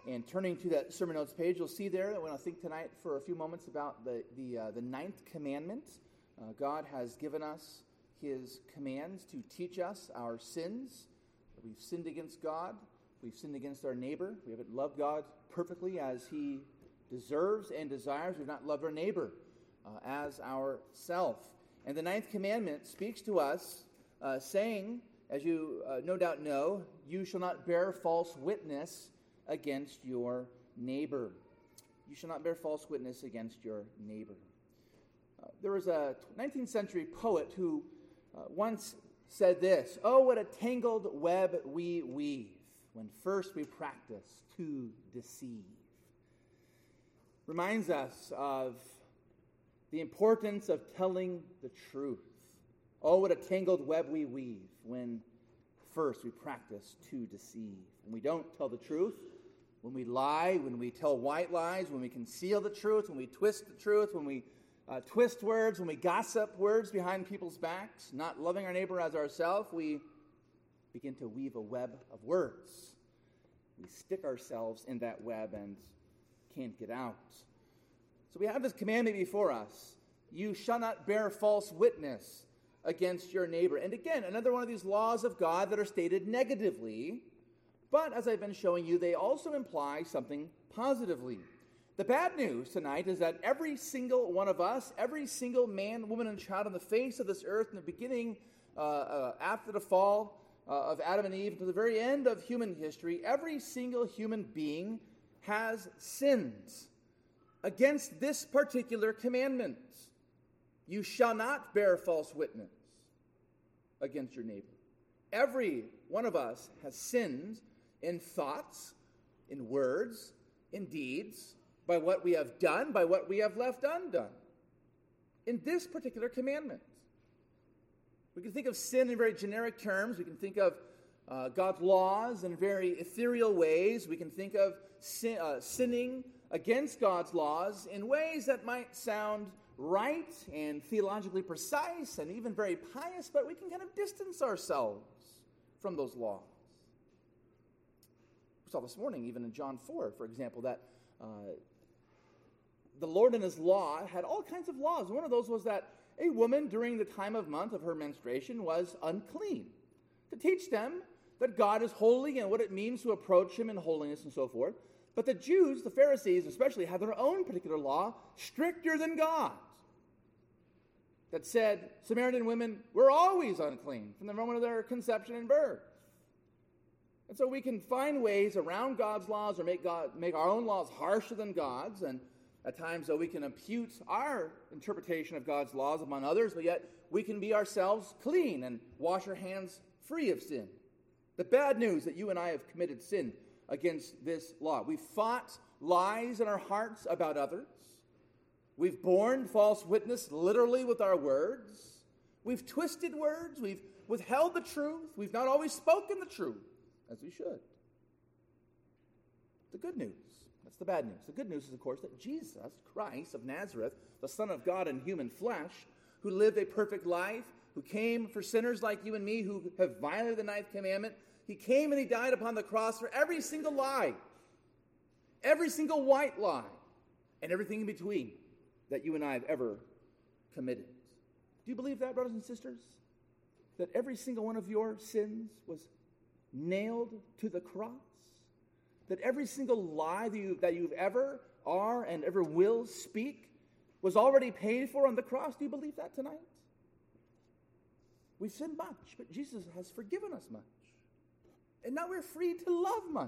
And turning to that sermon notes page, you'll see there that we're going to think tonight for a few moments about the ninth commandment. God has given us his commands to teach us our sins. We've sinned against God. We've sinned against our neighbor. We haven't loved God perfectly as he deserves and desires. We've not loved our neighbor as ourself. And the ninth commandment speaks to us saying, as you no doubt know, you shall not bear false witness against your neighbor. You shall not bear false witness against your neighbor. There was a 19th century poet who once said this, "Oh, what a tangled web we weave when first we practice to deceive." Reminds us of the importance of telling the truth. Oh, what a tangled web we weave when first we practice to deceive. When we don't tell the truth, when we lie, when we tell white lies, when we conceal the truth, when we twist the truth, when we twist words, when we gossip words behind people's backs, not loving our neighbor as ourselves, we begin to weave a web of words. We stick ourselves in that web and can't get out. So we have this commandment before us. You shall not bear false witness against your neighbor. And again, another one of these laws of God that are stated negatively, but as I've been showing you, they also imply something positively. The bad news tonight is that every single one of us, every single man, woman, and child on the face of this earth, in the beginning, after the fall of Adam and Eve, to the very end of human history, every single human being has sinned against this particular commandment. You shall not bear false witness against your neighbor. Every one of us has sinned in thoughts, in words, in deeds, by what we have done, by what we have left undone. In this particular commandment. We can think of sin in very generic terms. We can think of God's laws in very ethereal ways. We can think of sinning against God's laws in ways that might sound right and theologically precise and even very pious, but we can kind of distance ourselves from those laws. We saw this morning, even in John 4, for example, that the Lord in his law had all kinds of laws. One of those was that a woman during the time of month of her menstruation was unclean, to teach them that God is holy and what it means to approach him in holiness and so forth. But the Jews, the Pharisees especially, had their own particular law, stricter than God's, that said Samaritan women were always unclean from the moment of their conception and birth. And so we can find ways around God's laws or make our own laws harsher than God's, and at times, though, we can impute our interpretation of God's laws upon others, but yet we can be ourselves clean and wash our hands free of sin. The bad news that you and I have committed sin against this law. We've fought lies in our hearts about others. We've borne false witness literally with our words. We've twisted words. We've withheld the truth. We've not always spoken the truth as we should. The good news. That's the bad news. The good news is, of course, that Jesus Christ of Nazareth, the Son of God in human flesh, who lived a perfect life, who came for sinners like you and me who have violated the ninth commandment, he came and he died upon the cross for every single lie, every single white lie, and everything in between that you and I have ever committed. Do you believe that, brothers and sisters? That every single one of your sins was nailed to the cross? That every single lie that you've ever are and ever will speak was already paid for on the cross? Do you believe that tonight? We've sinned much, but Jesus has forgiven us much. And now we're free to love much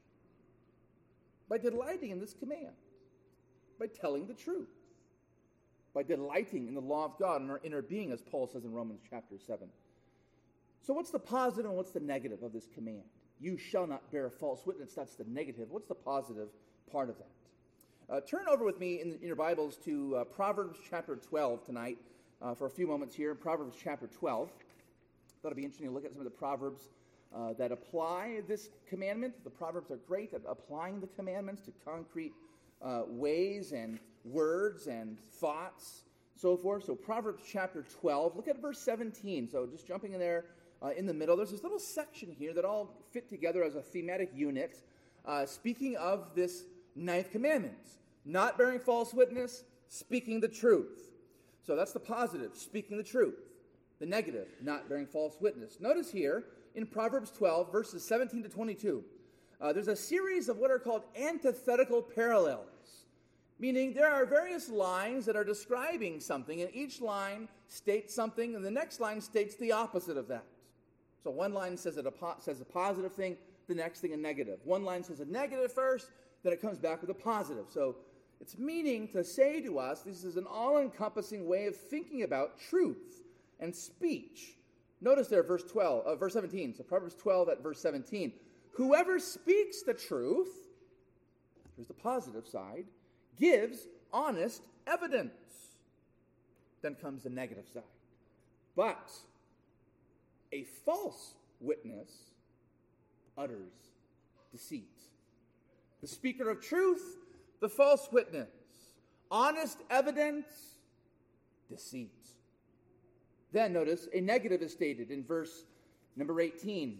by delighting in this command, by telling the truth, by delighting in the law of God and our inner being, as Paul says in Romans chapter 7. So what's the positive and what's the negative of this command? You shall not bear false witness. That's the negative. What's the positive part of that? Turn over with me in your Bibles to Proverbs chapter 12 tonight for a few moments here. Proverbs chapter 12. Thought it'd be interesting to look at some of the Proverbs that apply this commandment. The Proverbs are great at applying the commandments to concrete ways and words and thoughts, so forth. So Proverbs chapter 12, look at verse 17. So just jumping in there in the middle, there's this little section here that all fit together as a thematic unit speaking of this ninth commandment. Not bearing false witness, speaking the truth. So that's the positive, speaking the truth. The negative, not bearing false witness. Notice here in Proverbs 12, verses 17 to 22, there's a series of what are called antithetical parallels. Meaning there are various lines that are describing something, and each line states something, and the next line states the opposite of that. So one line says a positive thing, the next thing a negative. One line says a negative first, then it comes back with a positive. So it's meaning to say to us, this is an all-encompassing way of thinking about truth and speech. Notice there, verse 17. So Proverbs 12 at verse 17. Whoever speaks the truth, here's the positive side, gives honest evidence. Then comes the negative side. But a false witness utters deceit. The speaker of truth, the false witness. Honest evidence, deceit. Then notice a negative is stated in verse number 18.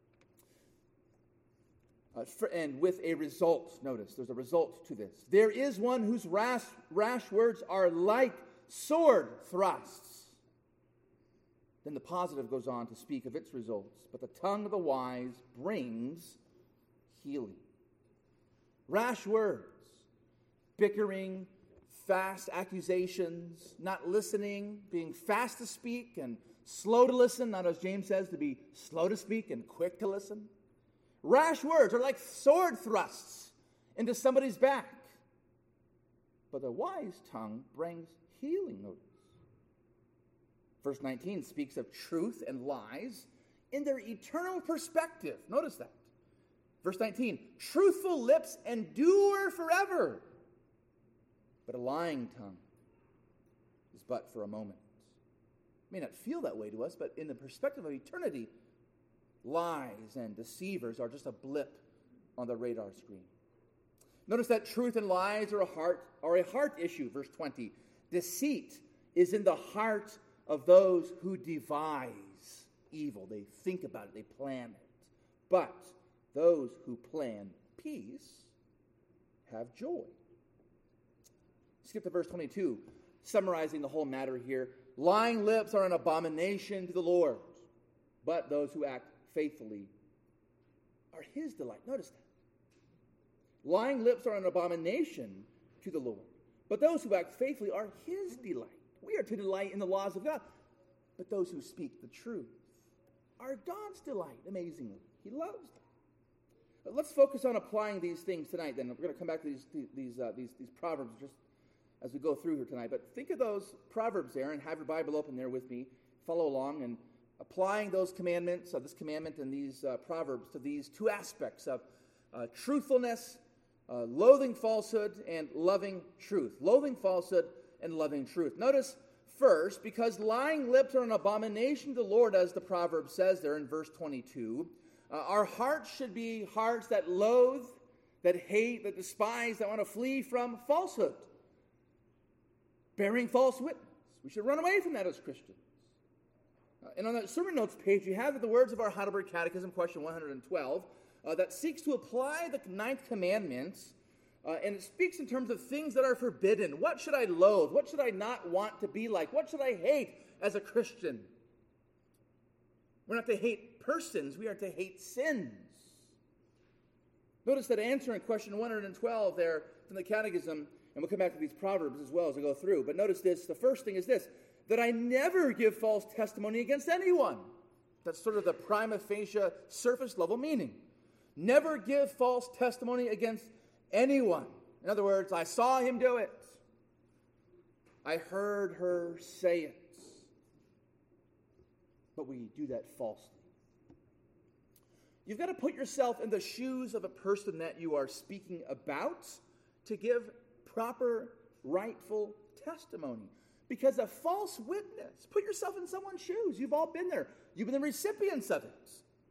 And with a result, notice, there's a result to this. There is one whose rash words are like sword thrusts. Then the positive goes on to speak of its results. But the tongue of the wise brings healing. Rash words, bickering, fast accusations, not listening, being fast to speak and slow to listen, not as James says, to be slow to speak and quick to listen. Rash words are like sword thrusts into somebody's back. But the wise tongue brings healing, notice. Verse 19 speaks of truth and lies in their eternal perspective. Notice that. Verse 19, truthful lips endure forever, but a lying tongue is but for a moment. It may not feel that way to us, but in the perspective of eternity, lies and deceivers are just a blip on the radar screen. Notice that truth and lies are a heart issue, verse 20. Deceit is in the heart of those who devise evil. They think about it, they plan it. But those who plan peace have joy. Skip to verse 22, summarizing the whole matter here. Lying lips are an abomination to the Lord, but those who act faithfully are his delight. Notice that. Lying lips are an abomination to the Lord, but those who act faithfully are his delight. We are to delight in the laws of God, but those who speak the truth are God's delight, amazingly. He loves them. But let's focus on applying these things tonight, then. We're going to come back to these proverbs just as we go through here tonight. But think of those proverbs there, and have your Bible open there with me. Follow along, and applying those commandments, this commandment and these proverbs to these two aspects of truthfulness, loathing falsehood, and loving truth. Loathing falsehood and loving truth. Notice first, because lying lips are an abomination to the Lord, as the proverb says there in verse 22, our hearts should be hearts that loathe, that hate, that despise, that want to flee from falsehood. Bearing false witness. We should run away from that as Christians. And on that sermon notes page, you have the words of our Heidelberg Catechism, question 112, that seeks to apply the ninth commandment, and it speaks in terms of things that are forbidden. What should I loathe? What should I not want to be like? What should I hate as a Christian? We're not to hate persons, we are to hate sins. Notice that answer in question 112 there from the Catechism, and we'll come back to these proverbs as well as I go through. But notice this, the first thing is this, that I never give false testimony against anyone. That's sort of the prima facie surface level meaning. Never give false testimony against anyone. In other words, I saw him do it. I heard her say it. But we do that falsely. You've got to put yourself in the shoes of a person that you are speaking about to give proper, rightful testimony. Because a false witness, put yourself in someone's shoes. You've all been there. You've been the recipients of it.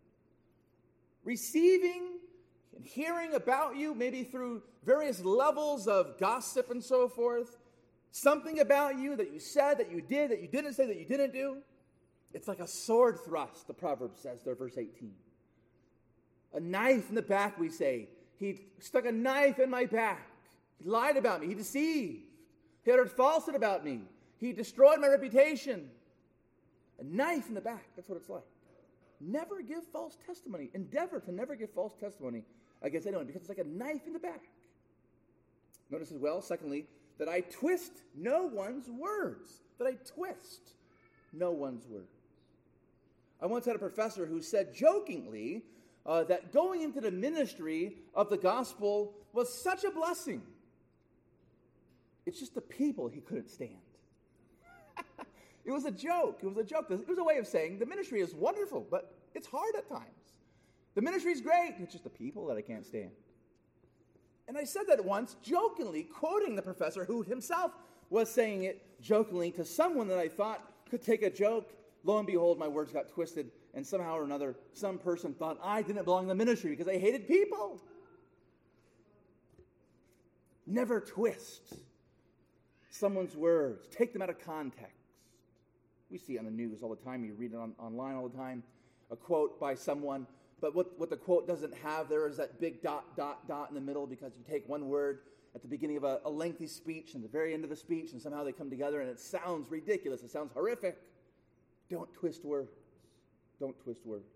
Receiving and hearing about you, maybe through various levels of gossip and so forth. Something about you that you said, that you did, that you didn't say, that you didn't do. It's like a sword thrust, the proverb says there, verse 18. A knife in the back, we say, He stuck a knife in my back. He lied about me. He deceived. He uttered falsehood about me. He destroyed my reputation. A knife in the back. That's what it's like. Never give false testimony. Endeavor to never give false testimony against anyone because it's like a knife in the back. Notice as well, secondly, that I twist no one's words. That I twist no one's words. I once had a professor who said jokingly that going into the ministry of the gospel was such a blessing. It's just the people he couldn't stand. It was a joke. It was a joke. It was a way of saying the ministry is wonderful, but it's hard at times. The ministry is great. It's just the people that I can't stand. And I said that once, jokingly, quoting the professor who himself was saying it jokingly to someone that I thought could take a joke. Lo and behold, my words got twisted, and somehow or another, some person thought I didn't belong in the ministry because I hated people. Never twist someone's words. Take them out of context. We see it on the news all the time. You read it online all the time. A quote by someone, but what the quote doesn't have there is that big dot, dot, dot in the middle because you take one word at the beginning of a lengthy speech and the very end of the speech, and somehow they come together, and it sounds ridiculous. It sounds horrific. Don't twist words. Don't twist words.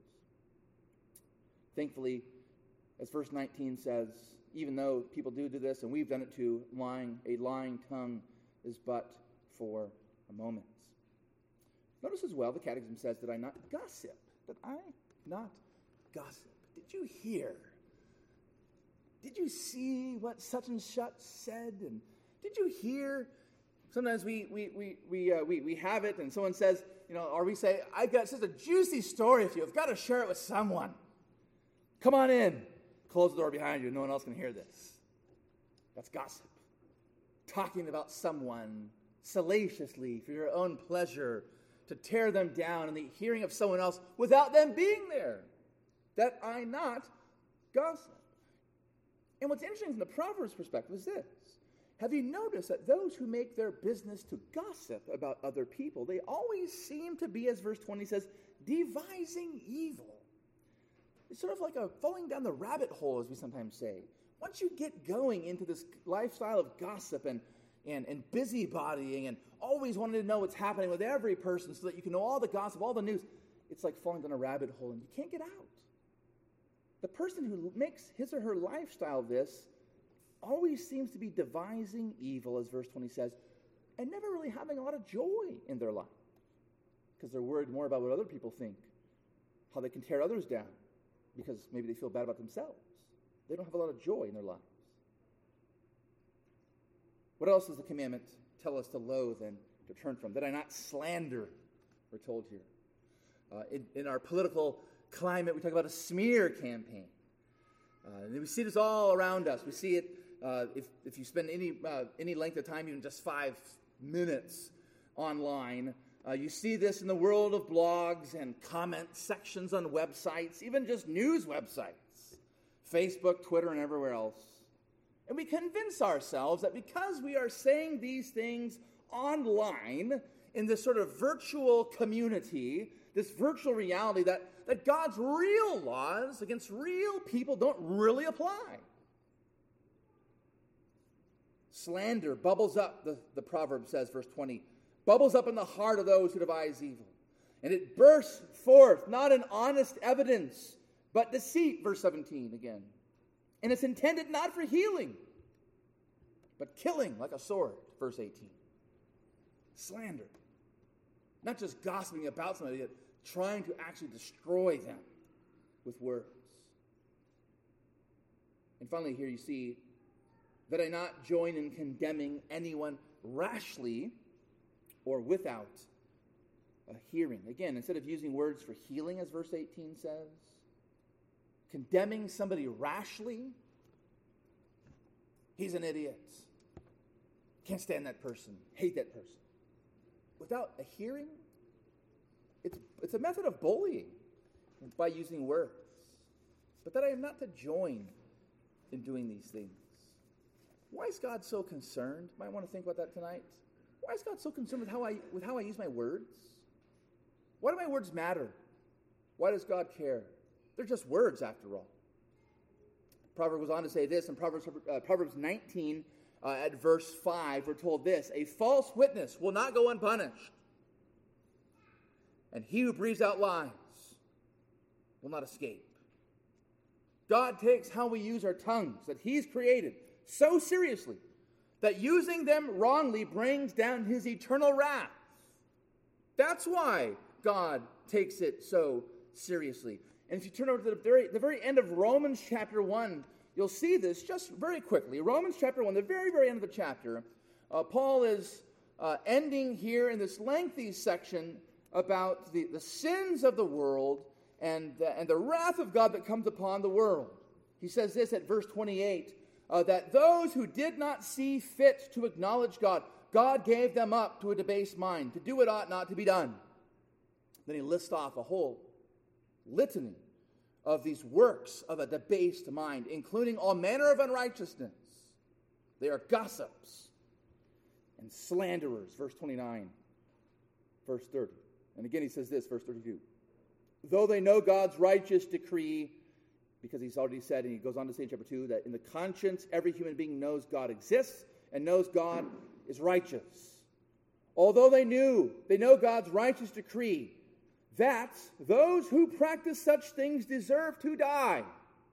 Thankfully, as verse 19 says, even though people do this, and we've done it too, a lying tongue is but for a moment. Notice as well, the Catechism says, did I not gossip? Did I not gossip? Did you hear? Did you see what such and such said? And did you hear? Sometimes we have it, and someone says, or we say, I've got such a juicy story for you. I've got to share it with someone. Come on in. Close the door behind you. No one else can hear this. That's gossip. Talking about someone salaciously for your own pleasure, to tear them down in the hearing of someone else without them being there. That I not gossip. And what's interesting from the Proverbs perspective is this. Have you noticed that those who make their business to gossip about other people, they always seem to be, as verse 20 says, devising evil. It's sort of like falling down the rabbit hole, as we sometimes say. Once you get going into this lifestyle of gossip and busybodying and always wanting to know what's happening with every person so that you can know all the gossip, all the news, it's like falling down a rabbit hole and you can't get out. The person who makes his or her lifestyle this always seems to be devising evil, as verse 20 says, and never really having a lot of joy in their life because they're worried more about what other people think, how they can tear others down because maybe they feel bad about themselves. They don't have a lot of joy in their lives. What else does the commandment tell us to loathe and to turn from? That I not slander, we're told here. In our political climate, we talk about a smear campaign. And we see this all around us. We see it if you spend any length of time, even just 5 minutes online. You see this in the world of blogs and comment sections on websites, even just news websites, Facebook, Twitter, and everywhere else. And we convince ourselves that because we are saying these things online in this sort of virtual community, this virtual reality, that God's real laws against real people don't really apply. Slander bubbles up, the proverb says, verse 20, bubbles up in the heart of those who devise evil. And it bursts forth, not in honest evidence, but deceit, verse 17 again. And it's intended not for healing, but killing like a sword, verse 18. Slander. Not just gossiping about somebody, but trying to actually destroy them with words. And finally, here you see that I not join in condemning anyone rashly or without a hearing. Again, instead of using words for healing, as verse 18 says, condemning somebody rashly, he's an idiot. Can't stand that person. Hate that person. Without a hearing, it's a method of bullying by using words. But that I am not to join in doing these things. Why is God so concerned? You might want to think about that tonight. Why is God so concerned with how I use my words? Why do my words matter? Why does God care? They're just words, after all. Proverbs goes on to say this in Proverbs 19 at verse 5. We're told this: a false witness will not go unpunished, and he who breathes out lies will not escape. God takes how we use our tongues that he's created so seriously that using them wrongly brings down his eternal wrath. That's why God takes it so seriously. And if you turn over to the very end of Romans chapter 1, you'll see this just very quickly. Romans chapter 1, the very, very end of the chapter, Paul is ending here in this lengthy section about the sins of the world and the wrath of God that comes upon the world. He says this at verse 28, that those who did not see fit to acknowledge God, God gave them up to a debased mind, to do what ought not to be done. Then he lists off a whole litany of these works of a debased mind, including all manner of unrighteousness. They are gossips and slanderers, verse 29, verse 30. And again he says this, verse 32. Though they know God's righteous decree, because he's already said, and he goes on to say in chapter 2, that in the conscience every human being knows God exists and knows God is righteous. Although they know God's righteous decree, that those who practice such things deserve to die.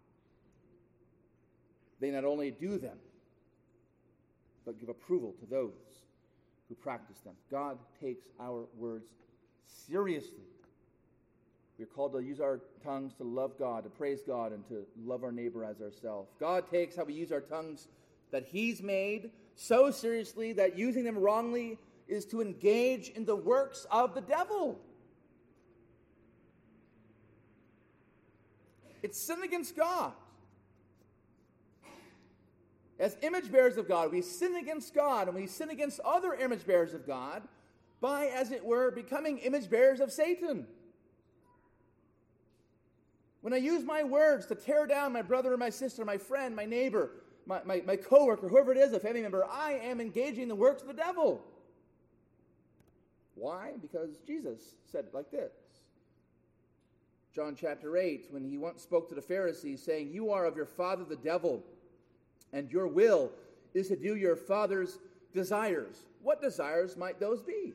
They not only do them, but give approval to those who practice them. God takes our words seriously. We're called to use our tongues to love God, to praise God, and to love our neighbor as ourselves. God takes how we use our tongues that he's made so seriously that using them wrongly is to engage in the works of the devil. It's sin against God. As image bearers of God, we sin against God, and we sin against other image bearers of God by, as it were, becoming image bearers of Satan. When I use my words to tear down my brother or my sister, my friend, my neighbor, my coworker, whoever it is, a family member, I am engaging in the works of the devil. Why? Because Jesus said it like this. John chapter 8, when he once spoke to the Pharisees, saying, "You are of your father the devil, and your will is to do your father's desires." What desires might those be?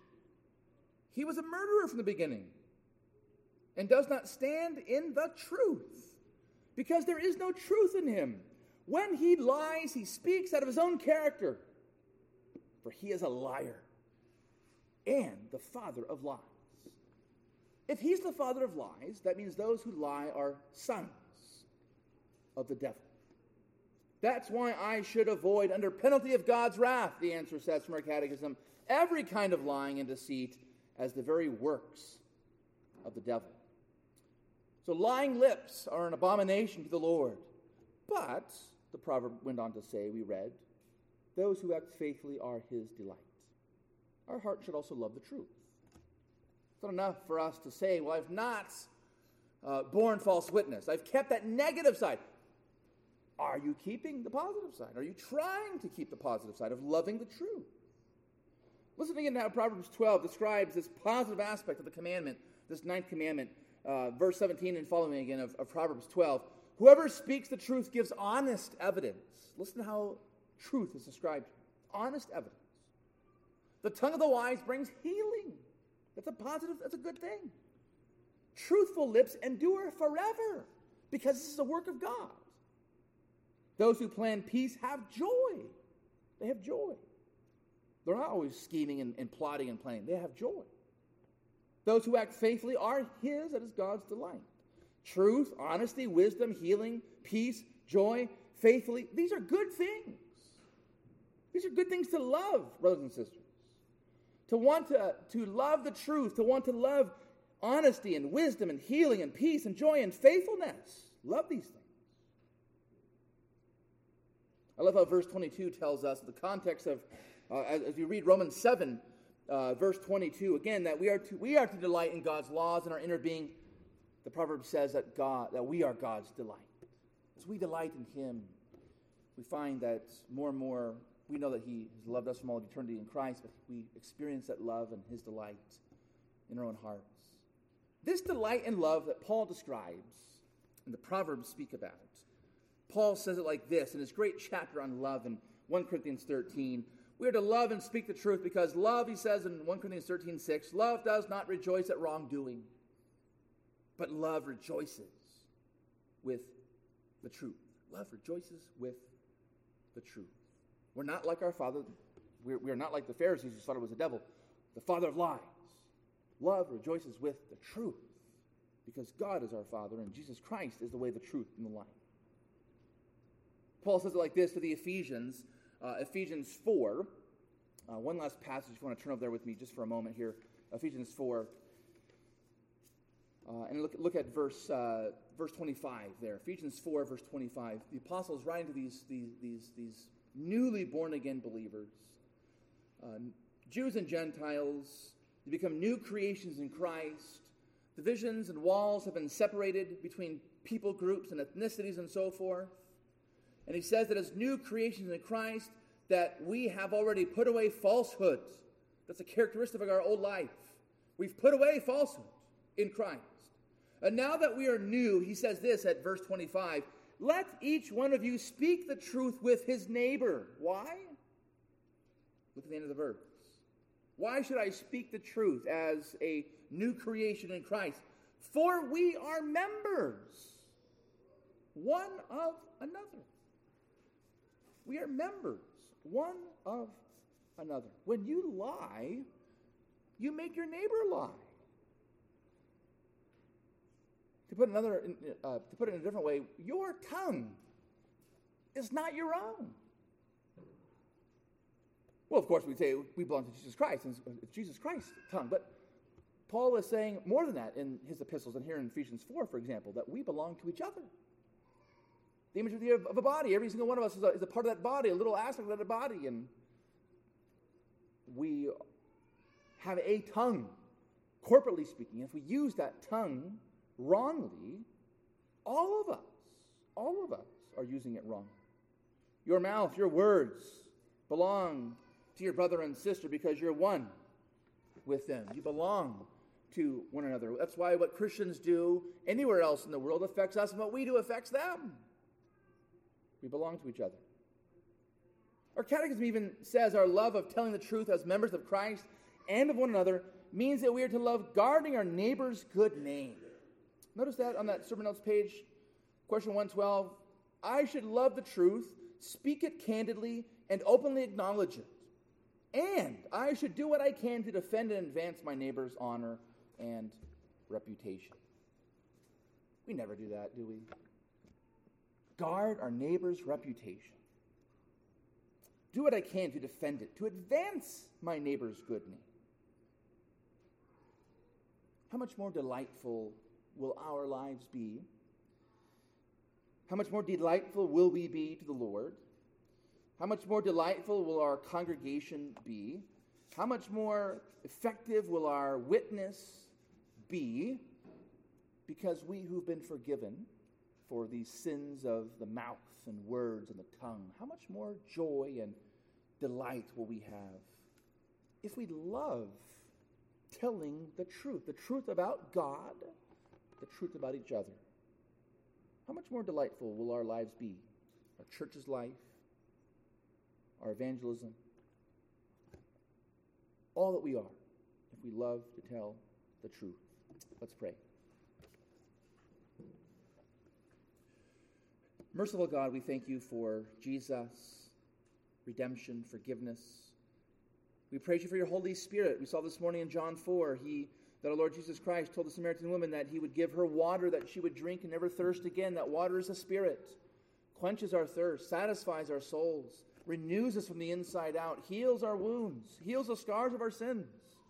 He was a murderer from the beginning and does not stand in the truth, because there is no truth in him. When he lies, he speaks out of his own character, for he is a liar and the father of lies. If he's the father of lies, that means those who lie are sons of the devil. That's why I should avoid, under penalty of God's wrath, the answer says from our catechism, every kind of lying and deceit as the very works of the devil. So lying lips are an abomination to the Lord. But, the proverb went on to say, we read, those who act faithfully are his delight. Our heart should also love the truth. It's not enough for us to say, well, I've not borne false witness. I've kept that negative side. Are you keeping the positive side? Are you trying to keep the positive side of loving the truth? Listen again to how Proverbs 12 describes this positive aspect of the commandment, this ninth commandment, verse 17 and following again of Proverbs 12. Whoever speaks the truth gives honest evidence. Listen to how truth is described. Honest evidence. The tongue of the wise brings healing. That's a positive, that's a good thing. Truthful lips endure forever, because this is a work of God. Those who plan peace have joy. They have joy. They're not always scheming and plotting and planning. They have joy. Those who act faithfully are his, that is God's delight. Truth, honesty, wisdom, healing, peace, joy, faithfully, these are good things. These are good things to love, brothers and sisters. To want to love the truth, to want to love honesty and wisdom and healing and peace and joy and faithfulness. Love these things. I love how verse 22 tells us the context of, as you read Romans 7, verse 22, again, that we are to delight in God's laws in our inner being. The proverb says that we are God's delight. As we delight in him, we find that more and more we know that he has loved us from all of eternity in Christ, but we experience that love and his delight in our own hearts. This delight and love that Paul describes and the Proverbs speak about Paul says it like this in his great chapter on love in 1 Corinthians 13. We are to love and speak the truth because love, he says in 1 Corinthians 13:6, love does not rejoice at wrongdoing, but love rejoices with the truth. Love rejoices with the truth. We're not like our father. We are not like the Pharisees who thought it was the devil, the father of lies. Love rejoices with the truth because God is our Father and Jesus Christ is the way, the truth, and the life. Paul says it like this to the Ephesians, Ephesians 4. One last passage, if you want to turn over there with me just for a moment here. Ephesians 4. And look at verse 25 there. Ephesians 4, verse 25. The apostle is writing to these newly born-again believers. Jews and Gentiles, they become new creations in Christ. Divisions and walls have been separated between people groups and ethnicities and so forth. And he says that as new creations in Christ, that we have already put away falsehood. That's a characteristic of our old life. We've put away falsehood in Christ. And now that we are new, he says this at verse 25, let each one of you speak the truth with his neighbor. Why? Look at the end of the verse. Why should I speak the truth as a new creation in Christ? For we are members one of another. We are members one of another. When you lie, you make your neighbor lie. To put it in a different way, your tongue is not your own. Well, of course, we say we belong to Jesus Christ, and it's Jesus Christ's tongue. But Paul is saying more than that in his epistles, and here in Ephesians 4, for example, that we belong to each other. The image of a body. Every single one of us is a part of that body, a little aspect of that body. And we have a tongue, corporately speaking. If we use that tongue wrongly, all of us are using it wrong. Your mouth, your words belong to your brother and sister because you're one with them. You belong to one another. That's why what Christians do anywhere else in the world affects us, and what we do affects them. We belong to each other. Our catechism even says our love of telling the truth as members of Christ and of one another means that we are to love guarding our neighbor's good name. Notice that on that sermon notes page, question 112. I should love the truth, speak it candidly, and openly acknowledge it. And I should do what I can to defend and advance my neighbor's honor and reputation. We never do that, do we? Guard our neighbor's reputation. Do what I can to defend it, to advance my neighbor's good name. How much more delightful will our lives be? How much more delightful will we be to the Lord? How much more delightful will our congregation be? How much more effective will our witness be? Because we who've been forgiven for these sins of the mouth and words and the tongue, how much more joy and delight will we have if we love telling the truth about God, the truth about each other? How much more delightful will our lives be? Our church's life, our evangelism, all that we are, if we love to tell the truth. Let's pray. Merciful God, we thank you for Jesus, redemption, forgiveness. We praise you for your Holy Spirit. We saw this morning in John 4, that our Lord Jesus Christ told the Samaritan woman that he would give her water that she would drink and never thirst again. That water is the Spirit, quenches our thirst, satisfies our souls, renews us from the inside out, heals our wounds, heals the scars of our sins.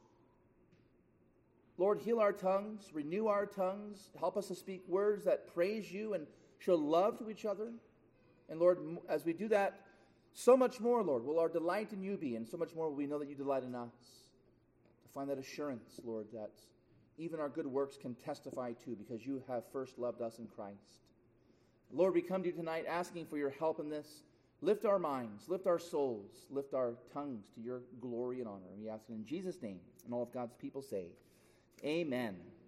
Lord, heal our tongues, renew our tongues, help us to speak words that praise you and show love to each other. And Lord, as we do that, so much more, Lord, will our delight in you be, and so much more will we know that you delight in us. To find that assurance, Lord, that even our good works can testify to, because you have first loved us in Christ. Lord, we come to you tonight asking for your help in this. Lift our minds, lift our souls, lift our tongues to your glory and honor. And we ask it in Jesus' name, and all of God's people say, Amen.